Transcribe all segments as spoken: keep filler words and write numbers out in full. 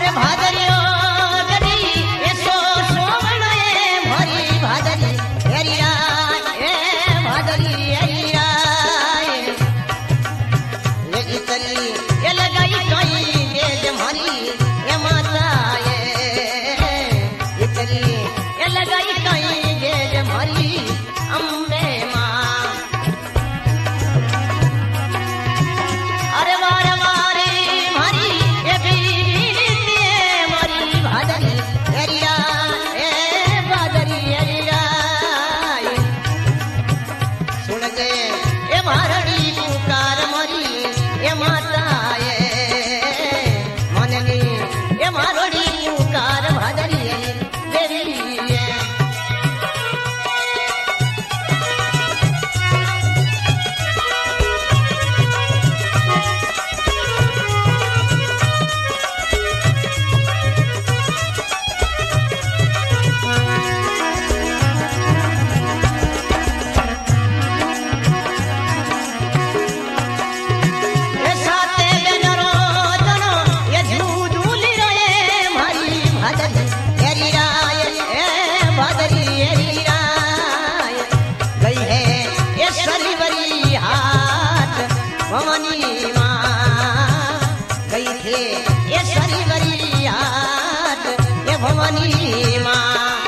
अरे भादरियो गरी एसो सोवणे भरी भादरी हेरी राय ए भादरी हेरी राय ये इतनी ये लगाई कई ये जमहरी ये माता ये इतनी ये लगाई कई ये जमहरी अम्बे माँ अरे वार वारे मारी ये बीती मारी भादरी हेरिया ए भादरी हेरिया सुन के ये मारड़ी पुकार मरी ये माता ये मननी ये मारड़ी पुकार भादरी देवी ये भवानी माँ गई थे ये शरीवरी हाथ ये भवानी माँ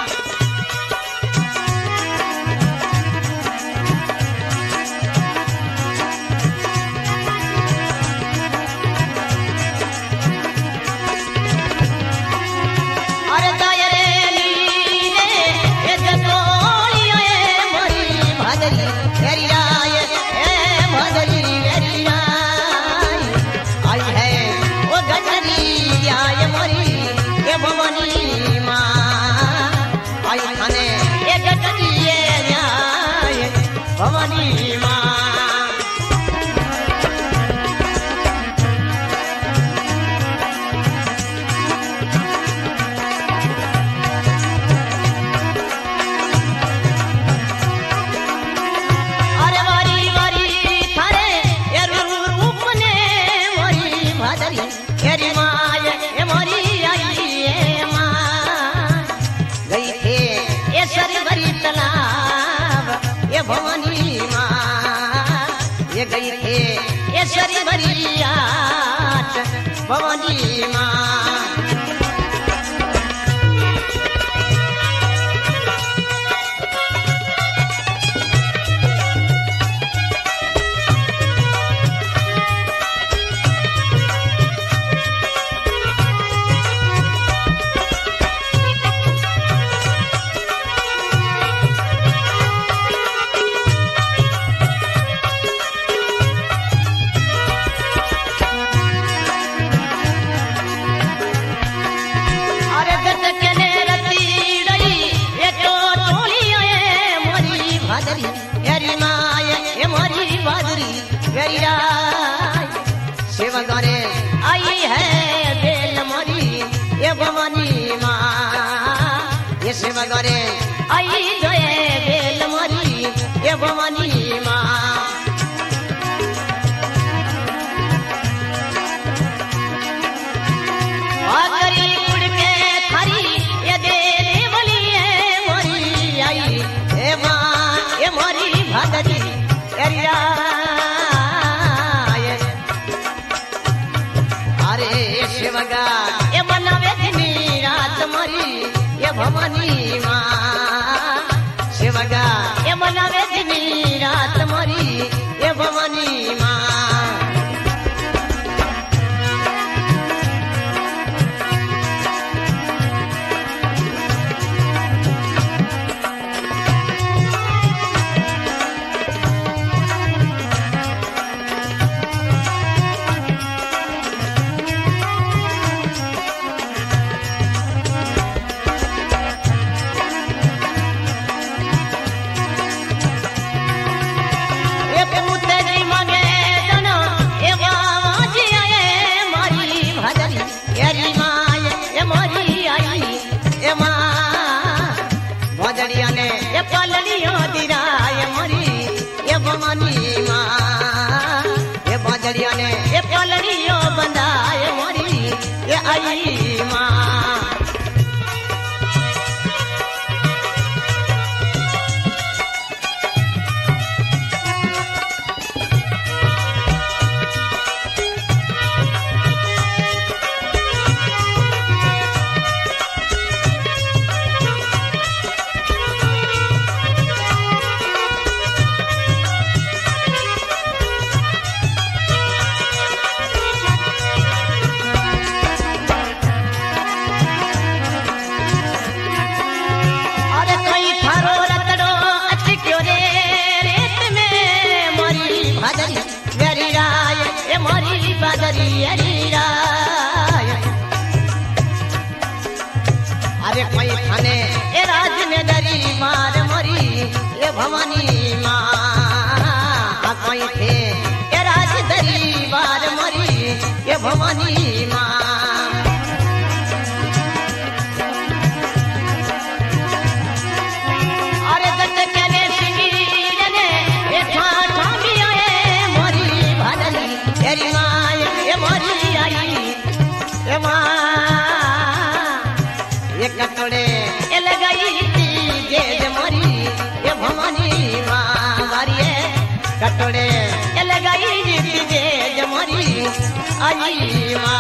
अरे दायरे लीने ये जतोलियो ये मरी भादरी हेरी राय ए भादरी भवानी माँ आई थाने एक कटिए न्याय भवानी माँ अरे वारी वारी थारे ये रूप ने मोरी भादरी हेरी माय ये मोरी शरीवरी तालाब ये भवानी माँ ये गई थे ये शरीवरी आठ भवानी माँ सेवा करे आई है बेल मरी ये भवानी माँ ये सेवा करे आई गए बेल मरी ये भवानी माँ आगरी उड़ के थारी ये देने वाली है मरी आई ये माँ ये मरी भादरी हेरिया शिवगा ये बनावे दिनी रात मरी ये भवानी माँ शिवगा ये बनावे दिनी रात मरी ये भवानी माँ भवानी माँ ये बाजरिया ने ये पालड़ियों बंदाए मोरी ये आई भवानी माँ। अरे दत्त केले सिंगीरने ए ठाठा मिया ए मोरी भादरी तेरी माँ ए मोरी आई ए माँ ये कटोरे ए लगाई थी जे मोरी ए भवानी माँ वारी कटोरे ए लगाई थी जे मोरी आई माँ।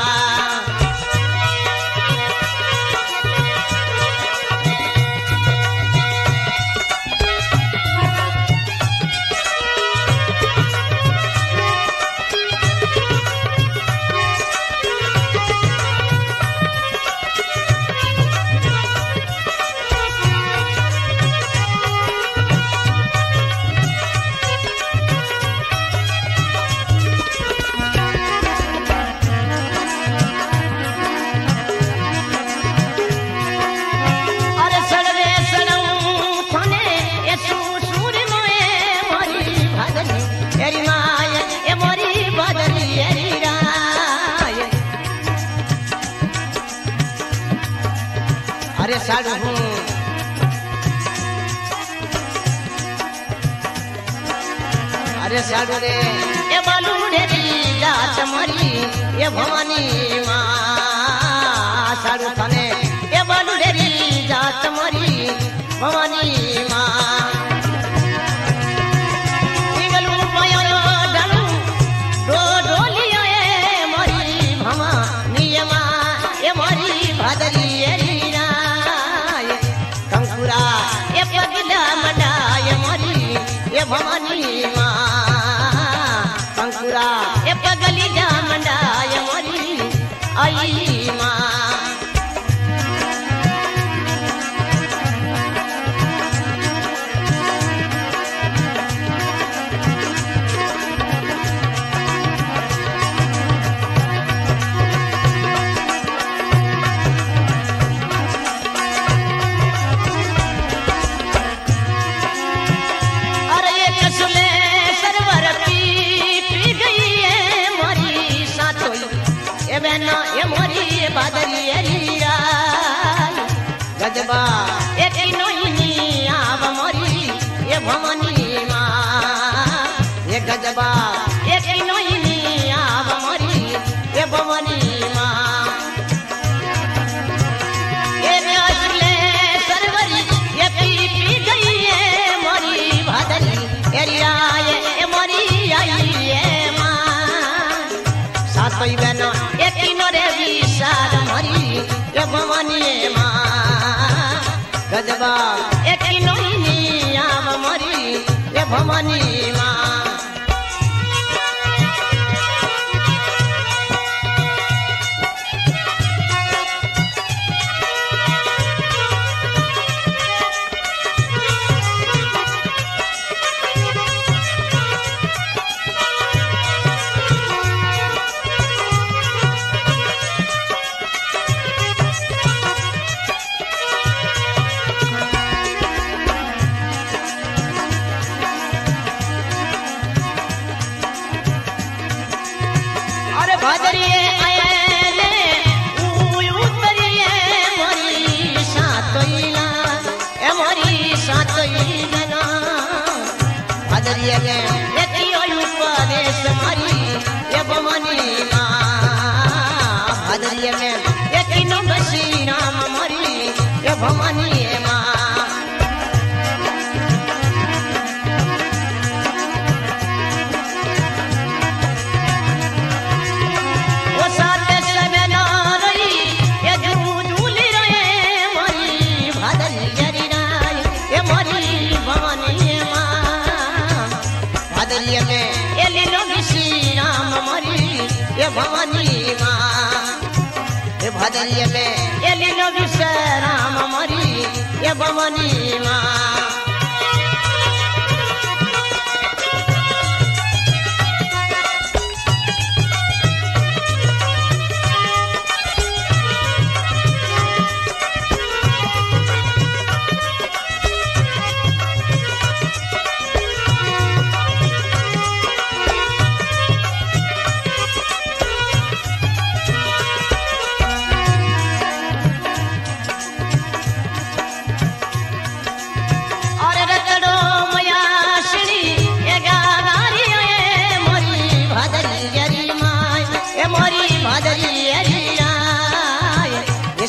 अरे साधु हूँ अरे साधु रे ये बालू ढेरी जात मरी ये भवानी माँ साधु थाने ये बालू ढेरी जात मरी भवानी माँ। भवानी माँ कंकुरा ए पगली जा मंडाय मोरी आई माँ। गजबा एक नोइनी आव मोरी ये भवानी माँ ये गजबा एक नोइनी आव मोरी ये भवानी माँ। ये असले सरवरी ये पी पी गई है मोरी भादरी एरिया ये मोरी आई ये माँ। सातोई बहनों एक नोरे विशाल मोरी ये भवानी माँ। गजबा एक नोइनी आव मोरी ये भवानी माँ। भवानी माँ वो साथे सब ना रही ये झूझूली रहे मोरी भादरी जरी राय ये मोरी भवानी माँ। भादरी में ये लीलो श्री राम मोरी ये भवानी माँ। ये भादरी में ये लीलो राम मोरी ये भवानी माँ।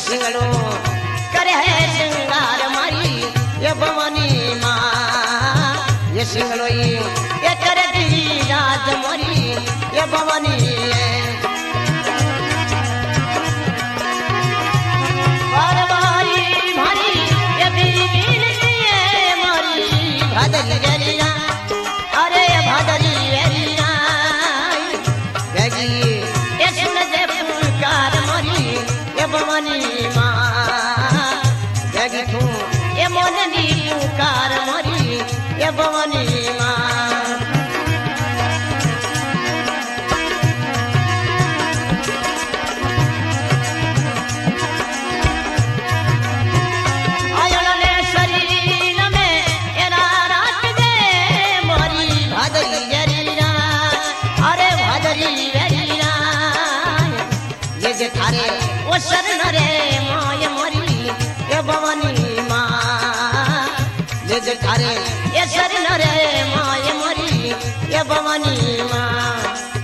सिंगड़ो करे है श्रृंगार मारी ये भवानी माँ ये सिंगड़ो ये करे दी राज मारी ये भवानी भादरी वेरिया अरे भादरी वेरिया बेगी ये सुन दे पुकार मोरी ये भवानी माँ बेगी तू ये मोननी पुकार मोरी ये भवानी माँ ओ शरण रे माय मोरी ये भवानी माँ जे जे थारे ये शरण रे माय मोरी ये भवानी माँ